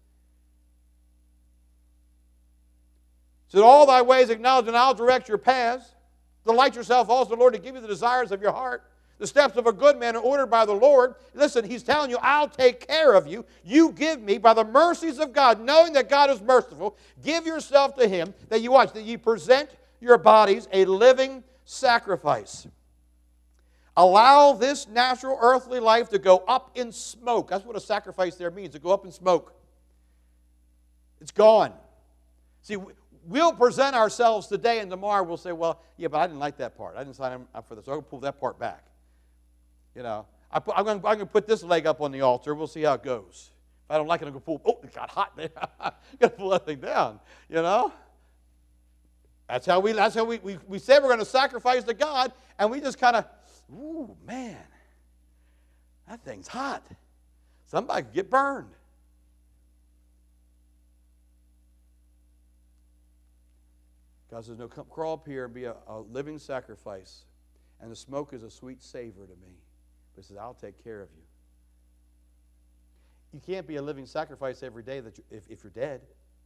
So in all thy ways acknowledge, and I'll direct your paths. Delight yourself also, Lord, to give you the desires of your heart. The steps of a good man are ordered by the Lord. Listen, He's telling you, I'll take care of you. You give me, by the mercies of God, knowing that God is merciful, give yourself to Him, that you watch, that you present your bodies a living sacrifice. Allow this natural earthly life to go up in smoke. That's what a sacrifice there means, to go up in smoke. It's gone. See, we'll present ourselves today, and tomorrow we'll say, well, yeah, but I didn't like that part. I didn't sign up for this. So I'm going to pull that part back. You know, I'm going to put this leg up on the altar. We'll see how it goes. If I don't like it, I'm going to pull, oh, it got hot there. I'm going to pull that thing down, you know. That's how we say we're going to sacrifice to God, and we just kind of, ooh, man, that thing's hot. Somebody could get burned. God says, no, come crawl up here and be a living sacrifice. And the smoke is a sweet savor to me. But He says, I'll take care of you. You can't be a living sacrifice every day if you're dead.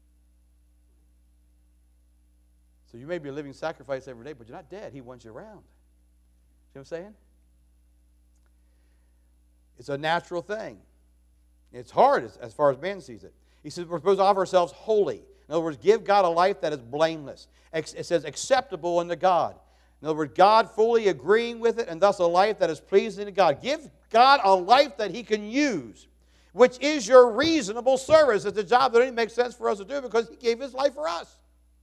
So you may be a living sacrifice every day, but you're not dead. He wants you around. See what I'm saying? It's a natural thing. It's hard as far as man sees it. He says we're supposed to offer ourselves holy. In other words, give God a life that is blameless. It says acceptable unto God. In other words, God fully agreeing with it, and thus a life that is pleasing to God. Give God a life that He can use, which is your reasonable service. It's a job that only makes sense for us to do because He gave His life for us.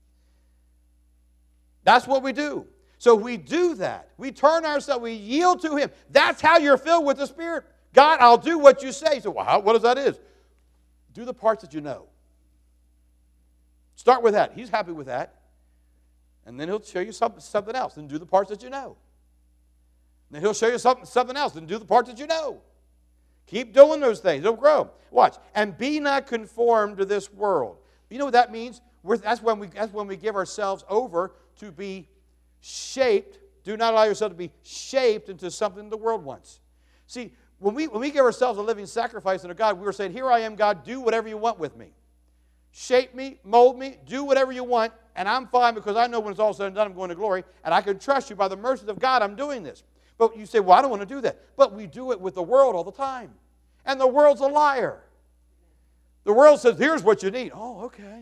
That's what we do. So we do that. We turn ourselves, we yield to Him. That's how you're filled with the Spirit. God, I'll do what you say. So, well, what does that is? Do the parts that you know. Start with that. He's happy with that. And then He'll show you something else. And do the parts that you know. And then He'll show you something else. And do the parts that you know. Keep doing those things. It'll grow. Watch. And be not conformed to this world. You know what that means? That's when we give ourselves over to be shaped. Do not allow yourself to be shaped into something the world wants. See, when we give ourselves a living sacrifice unto God, we were saying, here I am, God, do whatever you want with me. Shape me, mold me, do whatever you want, and I'm fine because I know when it's all said and done, I'm going to glory, and I can trust you by the mercies of God, I'm doing this. But you say, well, I don't want to do that. But we do it with the world all the time. And the world's a liar. The world says, here's what you need. Oh, okay.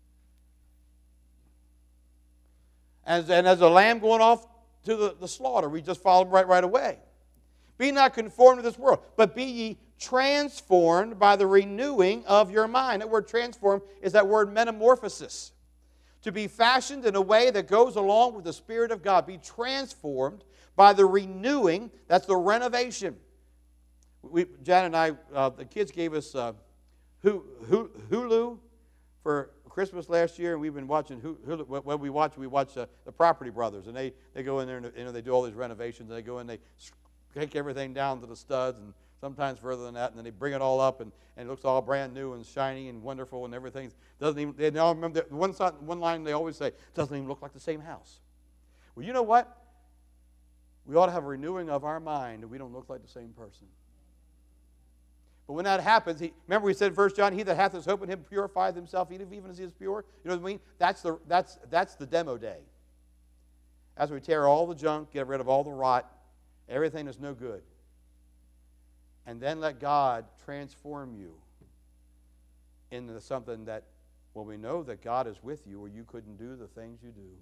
And as a lamb going off to the slaughter, we just follow him right away. Be not conformed to this world, but be ye transformed by the renewing of your mind. That word transform is that word metamorphosis. To be fashioned in a way that goes along with the Spirit of God. Be transformed by the renewing, that's the renovation. Jan and I, the kids gave us Hulu for Christmas last year, and we've been watching Hulu. What we watch the Property Brothers, and they go in there and they do all these renovations. And they go in, they take everything down to the studs, and sometimes further than that, and then they bring it all up, and it looks all brand new and shiny and wonderful, and everything doesn't even. They all remember one line they always say, doesn't even look like the same house. Well, you know what? We ought to have a renewing of our mind, and we don't look like the same person. But when that happens, remember we said in 1 John, he that hath his hope in him purifieth himself, even as he is pure. You know what I mean? That's the demo day. As we tear all the junk, get rid of all the rot, everything that's no good. And then let God transform you into something that, well, we know that God is with you, or you couldn't do the things you do.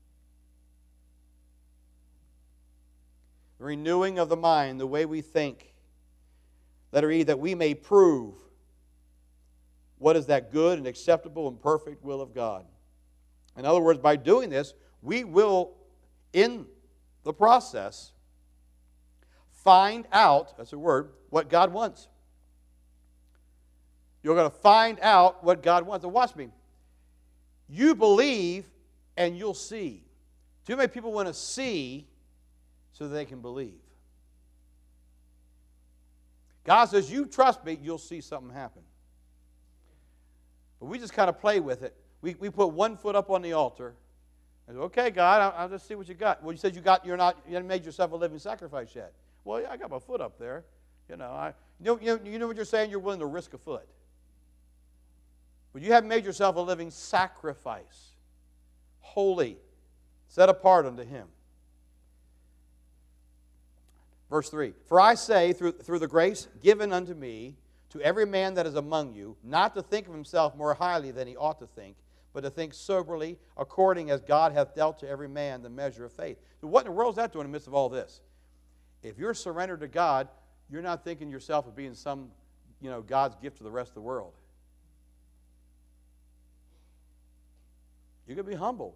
The renewing of the mind, the way we think. Letter E, that we may prove what is that good and acceptable and perfect will of God. In other words, by doing this, we will, in the process, find out, that's a word, what God wants. You're going to find out what God wants. And watch me. You believe and you'll see. Too many people want to see so they can believe. God says, you trust me, you'll see something happen. But we just kind of play with it. We put one foot up on the altar. And say, okay, God, I'll just see what you got. Well, you said you haven't made yourself a living sacrifice yet. Well, yeah, I got my foot up there. You know what you're saying? You're willing to risk a foot. But you haven't made yourself a living sacrifice. Holy, set apart unto Him. Verse 3, for I say, through the grace given unto me, to every man that is among you, not to think of himself more highly than he ought to think, but to think soberly, according as God hath dealt to every man the measure of faith. So what in the world is that doing in the midst of all this? If you're surrendered to God, you're not thinking yourself of being some, God's gift to the rest of the world. You're going to be humble.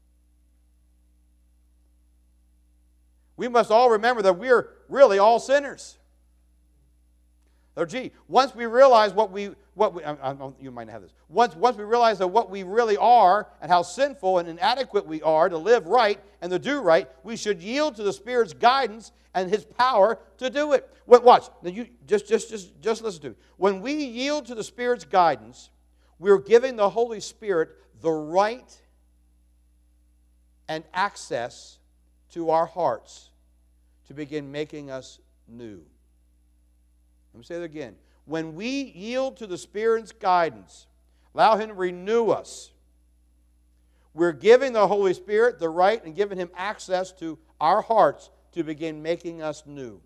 We must all remember that we're really all sinners. Or once we realize you might have this. Once we realize that what we really are and how sinful and inadequate we are to live right and to do right, we should yield to the Spirit's guidance and His power to do it. Watch. Now you just listen to me. When we yield to the Spirit's guidance, we're giving the Holy Spirit the right and access to our hearts to begin making us new. Let me say that again. When we yield to the Spirit's guidance, allow Him to renew us, we're giving the Holy Spirit the right and giving Him access to our hearts to begin making us new.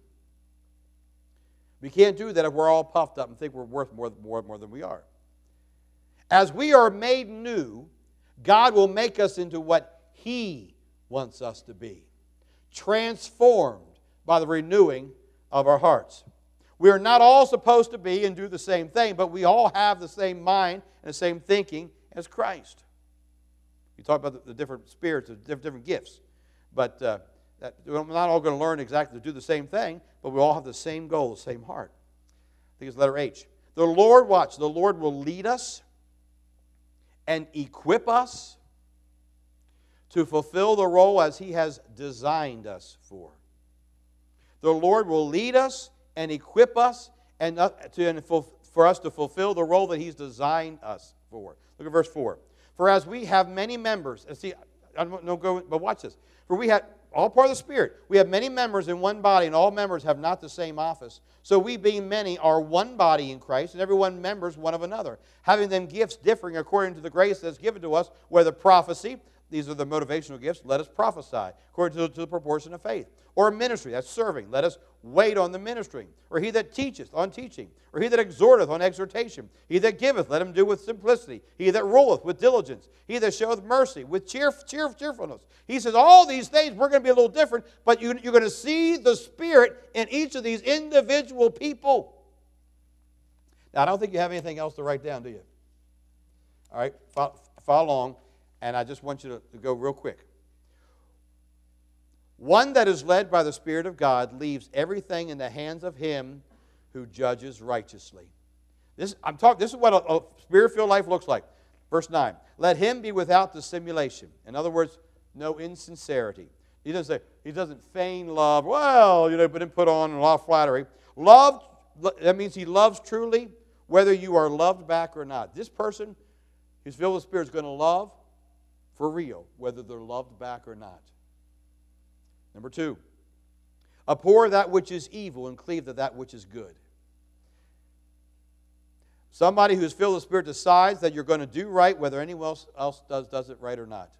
We can't do that if we're all puffed up and think we're worth more than we are. As we are made new, God will make us into what He wants us to be, transformed by the renewing of our hearts. We are not all supposed to be and do the same thing, but we all have the same mind and the same thinking as Christ. We talk about the different spirits, the different gifts, but we're not all going to learn exactly to do the same thing, but we all have the same goal, the same heart. I think it's letter H. The Lord will lead us and equip us to fulfill the role as He has designed us for. The Lord will lead us and equip us for us to fulfill the role that He's designed us for. Look at verse 4. For as we have many members, but watch this. For we have, all part of the Spirit, we have many members in one body, and all members have not the same office. So we, being many, are one body in Christ, and every one members one of another, having them gifts differing according to the grace that's given to us, whether prophecy, these are the motivational gifts, let us prophesy, according to the proportion of faith. Or ministry, that's serving, let us wait on the ministering. Or he that teacheth, on teaching. Or he that exhorteth, on exhortation. He that giveth, let him do with simplicity. He that ruleth, with diligence. He that showeth mercy, with cheerfulness. He says, all these things, we're going to be a little different, but you're going to see the Spirit in each of these individual people. Now, I don't think you have anything else to write down, do you? All right, follow along, and I just want you to go real quick. One that is led by the Spirit of God leaves everything in the hands of Him who judges righteously. This is what a spirit-filled life looks like. Verse 9. Let him be without dissimulation. In other words, no insincerity. He doesn't feign love. Well, but then put on a lot of flattery. Love, that means he loves truly, whether you are loved back or not. This person who's filled with the Spirit is going to love for real, whether they're loved back or not. Number 2. Abhor that which is evil and cleave to that which is good. Somebody who's filled with the Spirit decides that you're going to do right whether anyone else does it right or not.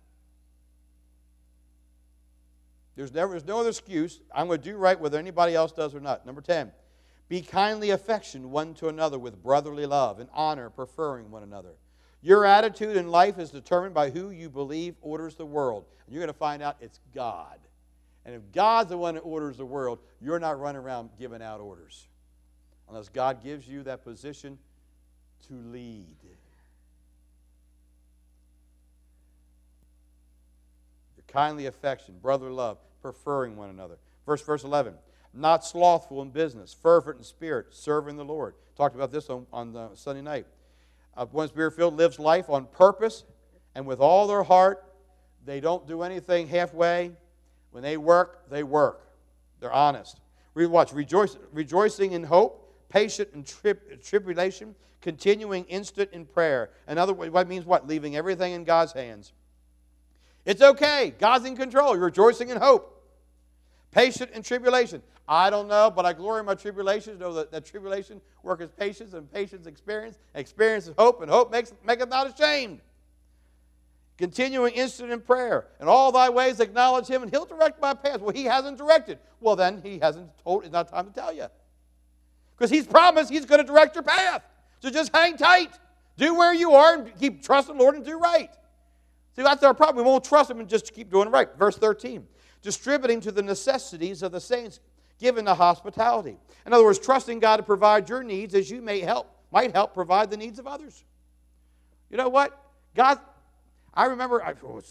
There's no other excuse. I'm going to do right whether anybody else does or not. Number 10. Be kindly affectioned one to another with brotherly love and honor, preferring one another. Your attitude in life is determined by who you believe orders the world. And you're going to find out it's God. And if God's the one that orders the world, you're not running around giving out orders. Unless God gives you that position to lead. Your kindly affection, brotherly love, preferring one another. Verse 11. Not slothful in business, fervent in spirit, serving the Lord. Talked about this on Sunday night. One Spirit-filled lives life on purpose and with all their heart. They don't do anything halfway. When they work, they work. They're honest. Rejoicing in hope, patient in tribulation, continuing instant in prayer. In other words, what means what? Leaving everything in God's hands. It's okay. God's in control. You're rejoicing in hope. Patient in tribulation. I don't know, but I glory in my tribulations. Know that tribulation worketh patience, and patience experience. Experience is hope, and hope maketh not ashamed. Continuing instant in prayer. In all thy ways acknowledge him, and he'll direct my path. Well, he hasn't directed. Well, then he hasn't told. It's not time to tell you. Because he's promised he's going to direct your path. So just hang tight. Do where you are and keep trusting the Lord and do right. See, that's our problem. We won't trust him and just keep doing right. Verse 13. Distributing to the necessities of the saints, giving the hospitality. In other words, trusting God to provide your needs as you might help provide the needs of others. You know what? God, I remember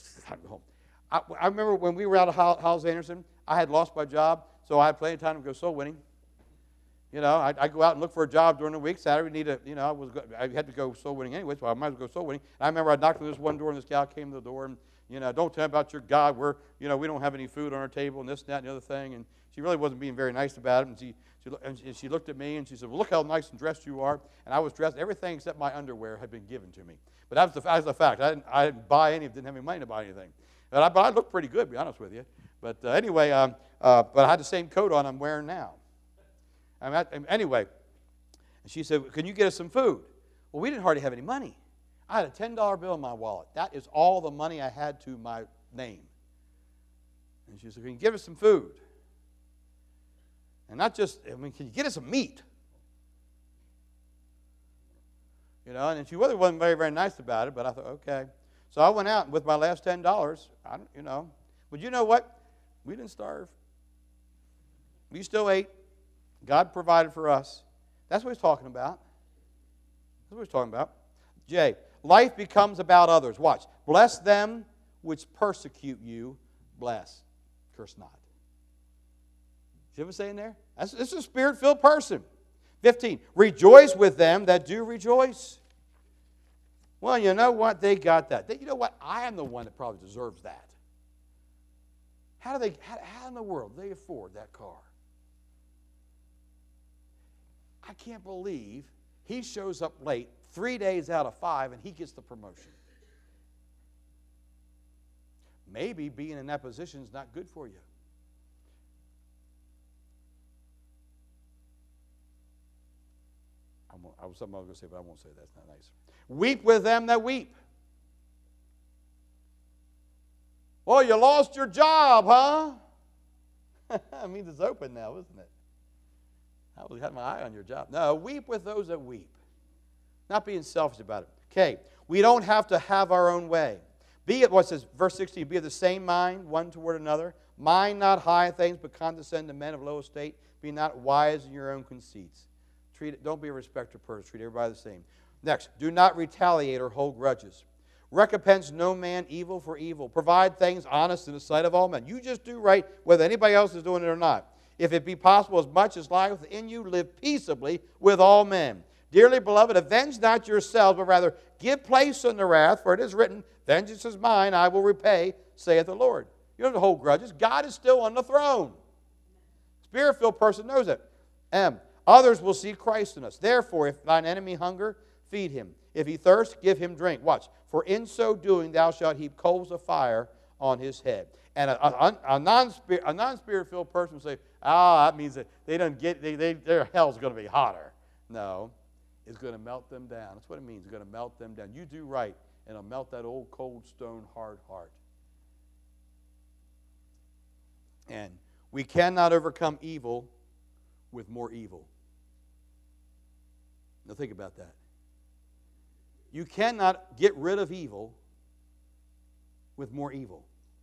when we were out of Howells Anderson, I had lost my job, so I had plenty of time to go soul winning. I'd go out and look for a job during the week. Saturday, I had to go soul winning anyway, so I might as well go soul winning. And I remember I knocked on this one door, and this gal came to the door, and don't tell me about your God. We don't have any food on our table, and this, and that, and the other thing. And she really wasn't being very nice about it. And she looked at me, and she said, well, look how nice and dressed you are. And I was dressed. Everything except my underwear had been given to me. But that was the fact. I didn't buy any. Didn't have any money to buy anything. But I looked pretty good, to be honest with you. But anyway, but I had the same coat on I'm wearing now. Anyway, and she said, can you get us some food? Well, we didn't hardly have any money. I had a $10 bill in my wallet. That is all the money I had to my name. And she said, can you give us some food? And not just, can you get us some meat? And she wasn't very, very nice about it, but I thought, okay. So I went out with my last $10, But you know what? We didn't starve. We still ate. God provided for us. That's what he's talking about. That's what he's talking about. J, life becomes about others. Watch. Bless them which persecute you. Bless. Curse not. See what I'm saying there? This is a spirit-filled person. 15. Rejoice with them that do rejoice. Well, you know what? They got that. You know what? I am the one that probably deserves that. How in the world do they afford that car? I can't believe he shows up late 3 days out of 5 and he gets the promotion. Maybe being in that position is not good for you. I was something I was going to say, but I won't say that. It's not nice. Weep with them that weep. Well, you lost your job, huh? That means it's open now, isn't it? I always had my eye on your job. No, weep with those that weep. Not being selfish about it. Okay, we don't have to have our own way. Be it, what says, verse 16, be of the same mind, one toward another. Mind not high things, but condescend to men of low estate. Be not wise in your own conceits. Don't be a respecter of persons. Treat everybody the same. Next, do not retaliate or hold grudges. Recompense no man evil for evil. Provide things honest in the sight of all men. You just do right whether anybody else is doing it or not. If it be possible, as much as lieth within you, live peaceably with all men. Dearly beloved, avenge not yourselves, but rather give place unto wrath, for it is written, vengeance is mine, I will repay, saith the Lord. You don't have to hold grudges. God is still on the throne. Spirit-filled person knows it. Others will see Christ in us. Therefore, if thine enemy hunger, feed him. If he thirst, give him drink. Watch. For in so doing thou shalt heap coals of fire on his head. And a non-spirit-filled person will say, that means that their hell's going to be hotter. No. It's going to melt them down. That's what it means. It's going to melt them down. You do right, and it'll melt that old, cold, stone, hard heart. And we cannot overcome evil with more evil. Now think about that. You cannot get rid of evil with more evil.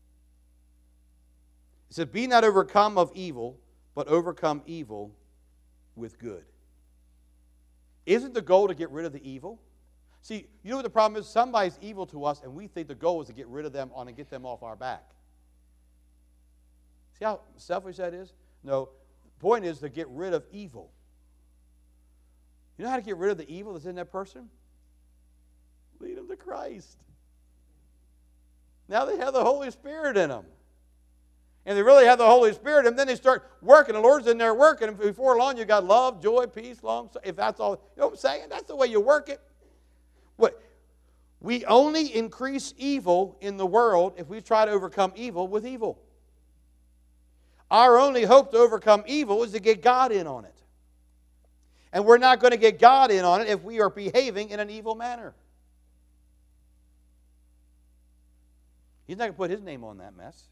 It said, be not overcome of evil, but overcome evil with good. Isn't the goal to get rid of the evil? See, you know what the problem is? Somebody's evil to us, and we think the goal is to get rid of them and get them off our back. See how selfish that is? No, the point is to get rid of evil. You know how to get rid of the evil that's in that person? Lead them to Christ. Now they have the Holy Spirit in them. And they really have the Holy Spirit, and then they start working. The Lord's in there working, and before long you got love, joy, peace, if that's all. You know what I'm saying? That's the way you work it. What? We only increase evil in the world if we try to overcome evil with evil. Our only hope to overcome evil is to get God in on it. And we're not going to get God in on it if we are behaving in an evil manner. He's not going to put His name on that mess.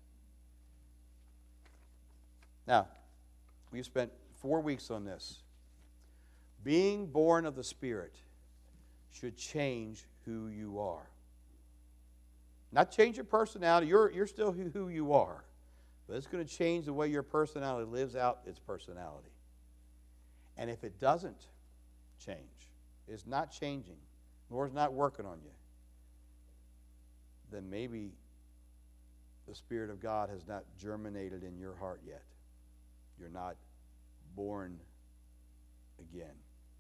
Now, we've spent 4 weeks on this. Being born of the Spirit should change who you are. Not change your personality. You're still who you are. But it's going to change the way your personality lives out its personality. And if it doesn't change, it's not changing, nor is not working on you, then maybe the Spirit of God has not germinated in your heart yet. You're not born again.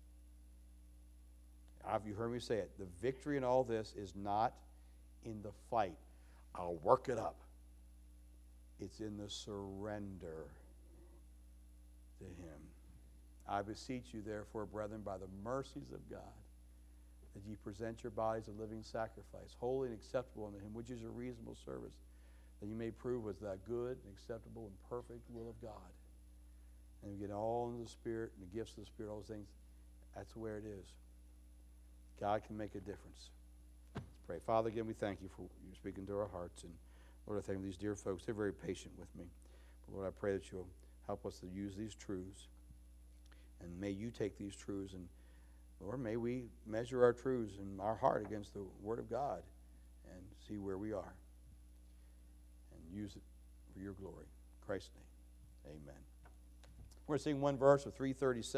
Have you heard me say it? The victory in all this is not in the fight. I'll work it up. It's in the surrender to Him. I beseech you, therefore, brethren, by the mercies of God, that ye present your bodies a living sacrifice, holy and acceptable unto Him, which is your reasonable service, that you may prove what's that good and acceptable and perfect will of God. And we get all into the Spirit and the gifts of the Spirit, all those things. That's where it is. God can make a difference. Let's pray. Father, again, we thank you for you speaking to our hearts. And Lord, I thank these dear folks. They're very patient with me. But Lord, I pray that you'll help us to use these truths. And may you take these truths and, Lord, may we measure our truths in our heart against the Word of God and see where we are. And use it for your glory. In Christ's name, amen. We're going to sing one verse of 337.